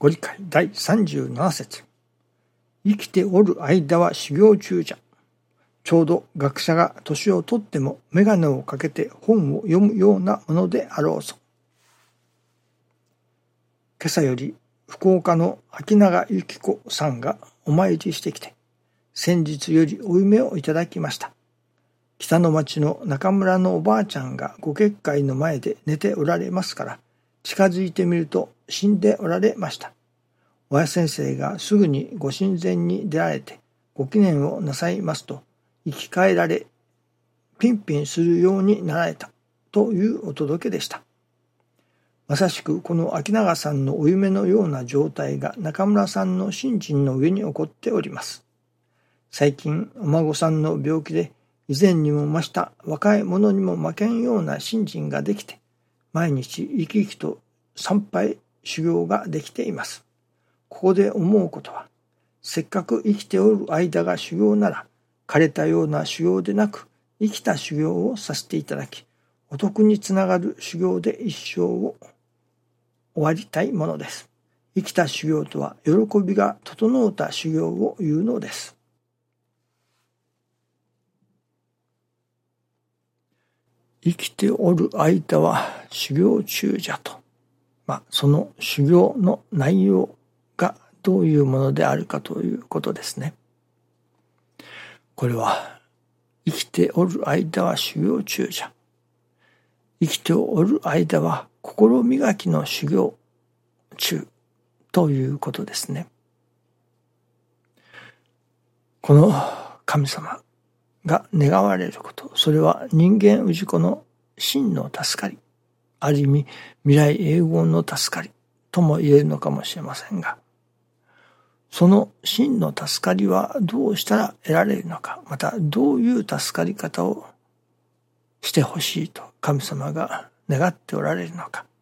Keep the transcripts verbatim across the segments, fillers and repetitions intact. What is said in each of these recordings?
ご理解だいさんじゅうなな節。生きておる間は修行中じゃ。ちょうど学者が年をとっても眼鏡をかけて本を読むようなものであろうぞ。今朝より福岡の秋永由紀子さんがお参りしてきて、先日よりお夢をいただきました。北の町の中村のおばあちゃんがご結界の前で寝ておられますから、近づいてみると死んでおられました。親先生がすぐにご神前に出られてご祈念をなさいますと、生き返られ、ピンピンするようになられたというお届けでした。まさしくこの秋永さんのお夢のような状態が中村さんの心身の上に起こっております。最近お孫さんの病気で以前にも増した若い者にも負けんような心身ができて、毎日生き生きと参拝修行ができています。ここで思うことは、せっかく生きておる間が修行なら、枯れたような修行でなく、生きた修行をさせていただき、お得につながる修行で一生を終わりたいものです。生きた修行とは、喜びが整った修行を言うのです。生きておる間は修行中じゃと。まあ、その修行の内容がどういうものであるかということですね。これは、生きておる間は修行中じゃ。生きておる間は心磨きの修行中ということですね。この神様が願われること、それは人間氏子の真の助かり、ある意味未来永劫の助かりとも言えるのかもしれませんが、その真の助かりはどうしたら得られるのか、またどういう助かり方をしてほしいと神様が願っておられるのか。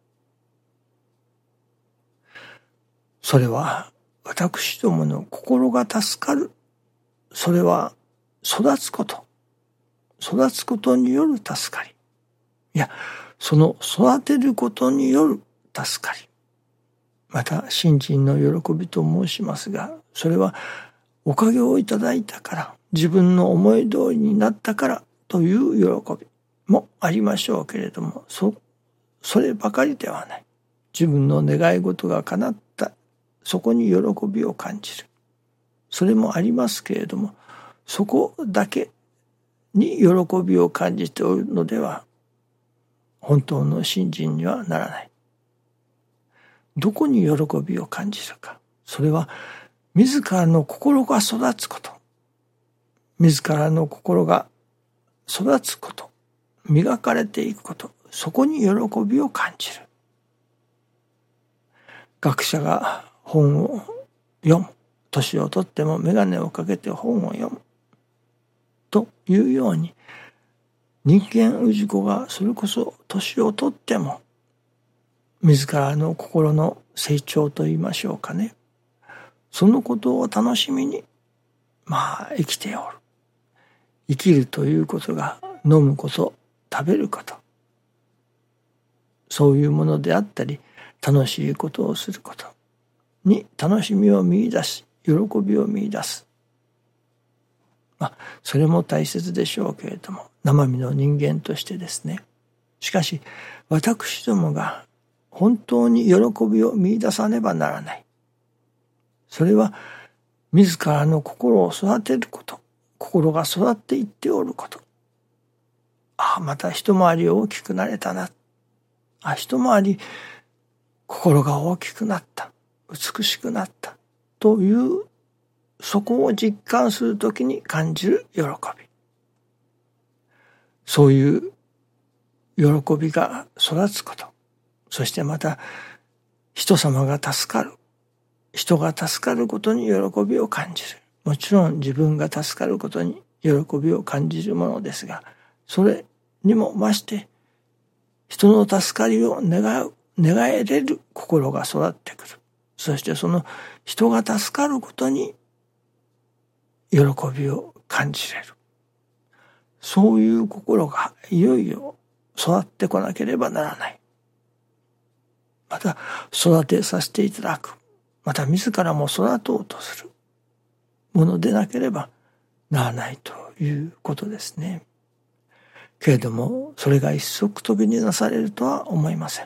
それは私どもの心が助かる。それは育つこと。育つことによる助かり。いや、その育てることによる助かり。また、信心の喜びと申しますが、それはおかげをいただいたから、自分の思い通りになったからという喜びもありましょうけれども、そ、そればかりではない。自分の願い事が叶った、そこに喜びを感じる。それもありますけれども、そこだけに喜びを感じておるのでは、本当の信心にはならない。どこに喜びを感じるか。それは、自らの心が育つこと。自らの心が育つこと。磨かれていくこと。そこに喜びを感じる。学者が本を読む。年をとっても眼鏡をかけて本を読む。というように、人間氏子がそれこそ年をとっても、自らの心の成長と言いましょうかね。そのことを楽しみに、まあ生きておる。生きるということが飲むこと、食べること。そういうものであったり、楽しいことをすることに楽しみを見出し、喜びを見出す。まあ、それも大切でしょうけれども、生身の人間としてですね。しかし、私どもが本当に喜びを見出さねばならない。それは、自らの心を育てること、心が育っていっておること。ああ、また一回り大きくなれたな。あ、一回り心が大きくなった。美しくなった。という、そこを実感するときに感じる喜び。そういう喜びが育つこと。そしてまた、人様が助かる。人が助かることに喜びを感じる。もちろん自分が助かることに喜びを感じるものですが、それにも増して、人の助かりを願う、願えれる心が育ってくる。そしてその人が助かることに喜びを感じれる。そういう心がいよいよ育ってこなければならない。また育てさせていただく。 また自らも育とうとするものでなければならないということですね。けれどもそれが一足飛びになされるとは思いません。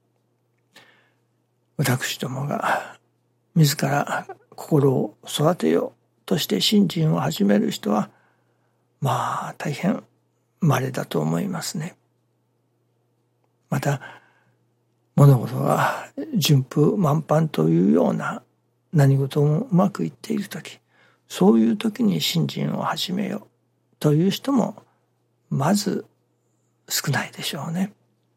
私どもが自ら心を育てようとして信心を始める人はまあ大変稀だと思いますね。また物事が順風満帆というような何事もうまくいっているとき、そういうときに信心を始めようという人もまず少ないでしょうね。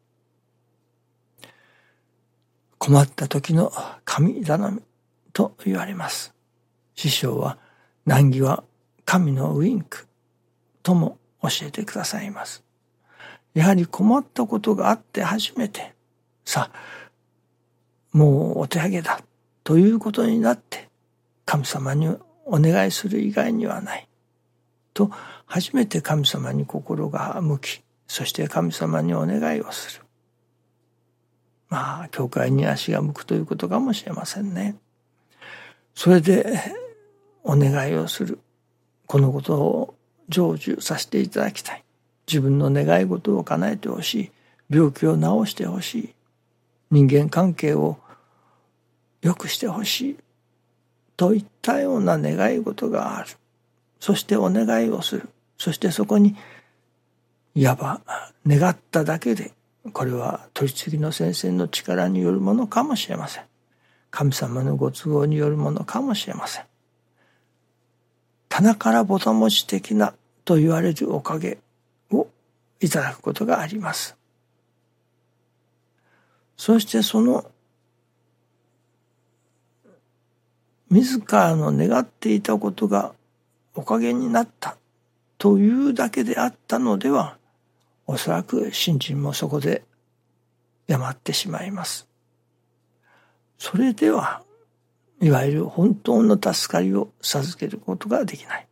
困った時の神頼みと言われます。師匠は難儀は神のウインクとも教えてくださいます。やはり困ったことがあって初めて、さあもうお手上げだということになって神様にお願いする以外にはないと初めて神様に心が向き、そして神様にお願いをする。まあ教会に足が向くということかもしれませんね。それでお願いをする。このことを成就させていただきたい。自分の願い事を叶えてほしい。病気を治してほしい。人間関係を良くしてほしい。といったような願い事がある。そしてお願いをする。そしてそこにいわば願っただけで、これは取り次ぎの先生の力によるものかもしれません。神様のご都合によるものかもしれません。棚からぼたもち的なと言われるおかげをいただくことがあります。そしてその自らの願っていたことがおかげになったというだけであったのでは、おそらく信心もそこでやってしまいます。それではいわゆる本当の助かりを授けることができない。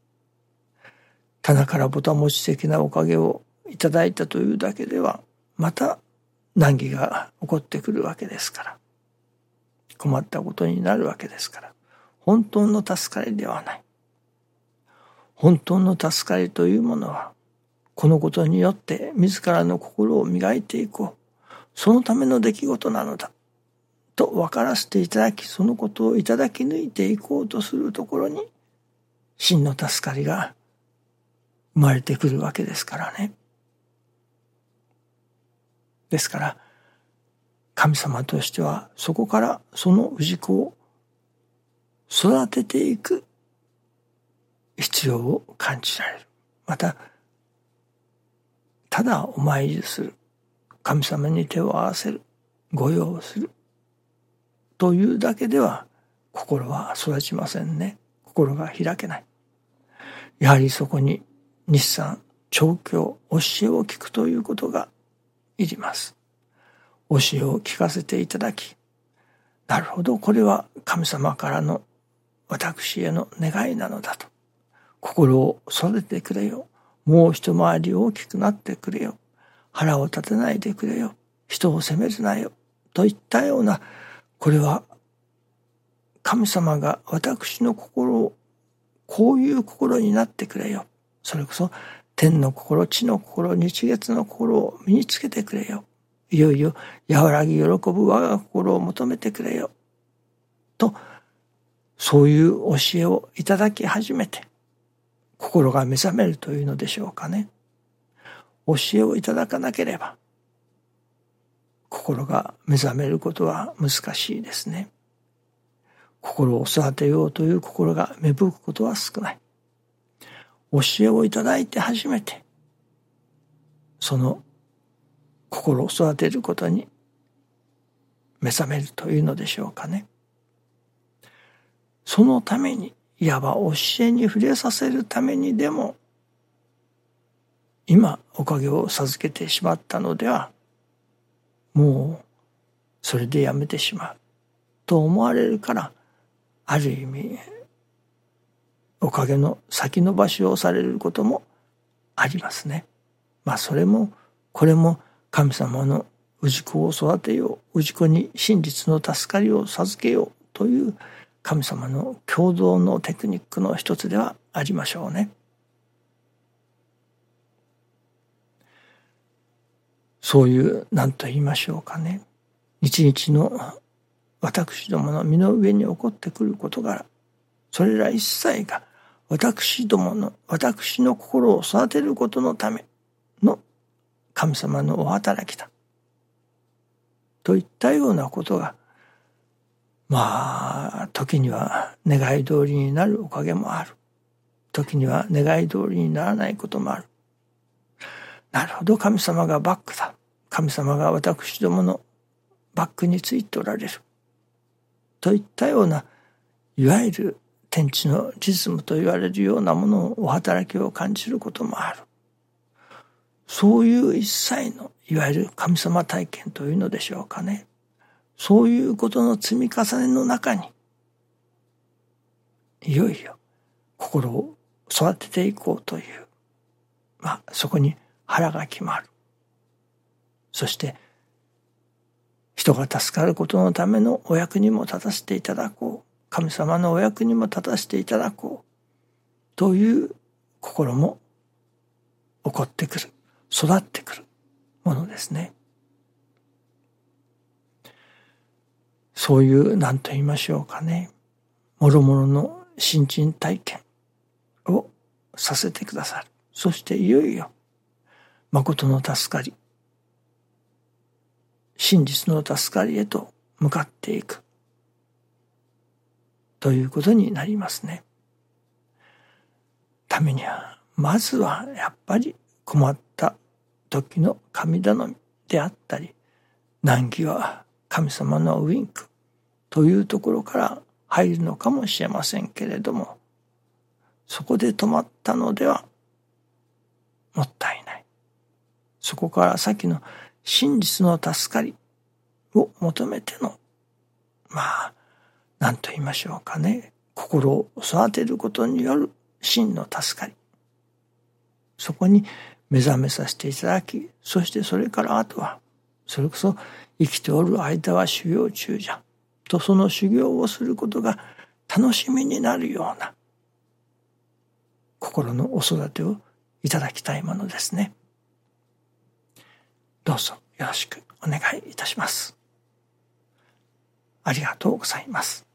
棚からぼたもち的なおかげをいただいたというだけではまた難儀が起こってくるわけですから、困ったことになるわけですから、本当の助かりではない。本当の助かりというものは、このことによって自らの心を磨いていこう、そのための出来事なのだと分からせていただき、そのことをいただき抜いていこうとするところに真の助かりが生まれてくるわけですからね。ですから神様としてはそこからその氏子を育てていく必要を感じられる。またただお参りする、神様に手を合わせる、御用をするというだけでは心は育ちませんね。心が開けない。やはりそこに日産調教教えを聞くということがいります。教えを聞かせていただき、なるほど、これは神様からの私への願いなのだと。心を育ててくれよ。もう一回り大きくなってくれよ。腹を立てないでくれよ。人を責めるなよ。といったような、これは神様が私の心をこういう心になってくれよ。それこそ天の心、地の心、日月の心を身につけてくれよ。いよいよ和らぎ喜ぶ我が心を求めてくれよ。と、そういう教えをいただき始めて、心が目覚めるというのでしょうかね。教えをいただかなければ、心が目覚めることは難しいですね。心を育てようという心が芽吹くことは少ない。教えをいただいて初めて、その心を育てることに目覚めるというのでしょうかね。そのために、いわば教えに触れさせるためにでも、今おかげを授けてしまったのでは、もうそれでやめてしまうと思われるから、ある意味おかげの先延ばしをされることもありますね。まあそれもこれも神様の氏子を育てよう、氏子に真実の助かりを授けようという神様の共同のテクニックの一つではありましょうね。そういう何と言いましょうかね、日々の私どもの身の上に起こってくる事柄、それら一切が私どもの私の心を育てることのための神様のお働きだといったようなことが、まあ時には願い通りになるおかげもある。時には願い通りにならないこともある。なるほど、神様がバックだ。神様が私どものバックについておられる。といったような、いわゆる天地のリズムと言われるようなものをお働きを感じることもある。そういう一切のいわゆる神様体験というのでしょうかね。そういうことの積み重ねの中に、いよいよ心を育てていこうという、まあそこに腹が決まる。そして人が助かることのためのお役にも立たせていただこう。神様のお役にも立たせていただこう。という心も起こってくる。育ってくるものですね。そういう何と言いましょうかね。もろもろの新陳体験をさせてくださる。そしていよいよ誠の助かり、真実の助かりへと向かっていくということになりますね。ためにはまずはやっぱり困った時の神頼みであったり、難儀は神様のウインクというところから入るのかもしれませんけれども、そこで止まったのではもったいない。そこから先の真実の助かりを求めての、まあ何と言いましょうかね、心を育てることによる真の助かり、そこに目覚めさせていただき、そしてそれからあとはそれこそ生きておる間は修行中じゃと、その修行をすることが楽しみになるような心のお育てをいただきたいものですね。どうぞよろしくお願いいたします。ありがとうございます。